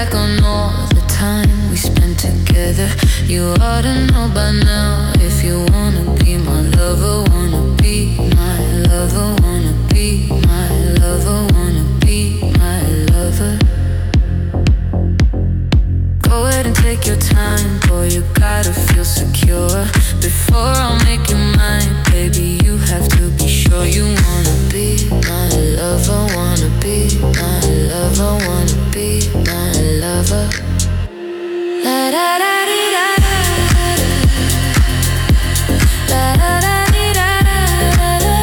back on all the time we spent together. You ought to know by now. If you wanna be my lover, wanna be my lover, wanna be my lover, wanna be my lover. Go ahead and take your time, boy, you gotta feel secure. Before I'll make you mine, baby, you have to be sure. You wanna be my lover, wanna be my lover, wanna be my lover. La da da dee da da. La da da dee da da da da.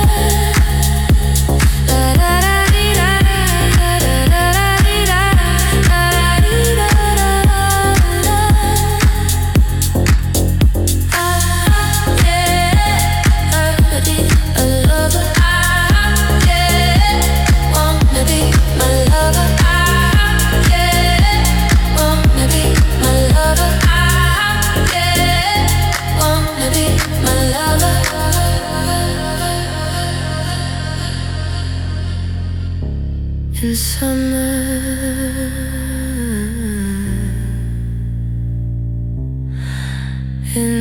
La da da dee da da da da da dee da da da dee da da da. Yeah, wanna be a lover. Yeah, wanna be my lover. Yeah, wanna be my lover. Yeah, wanna be my lover. In summer, in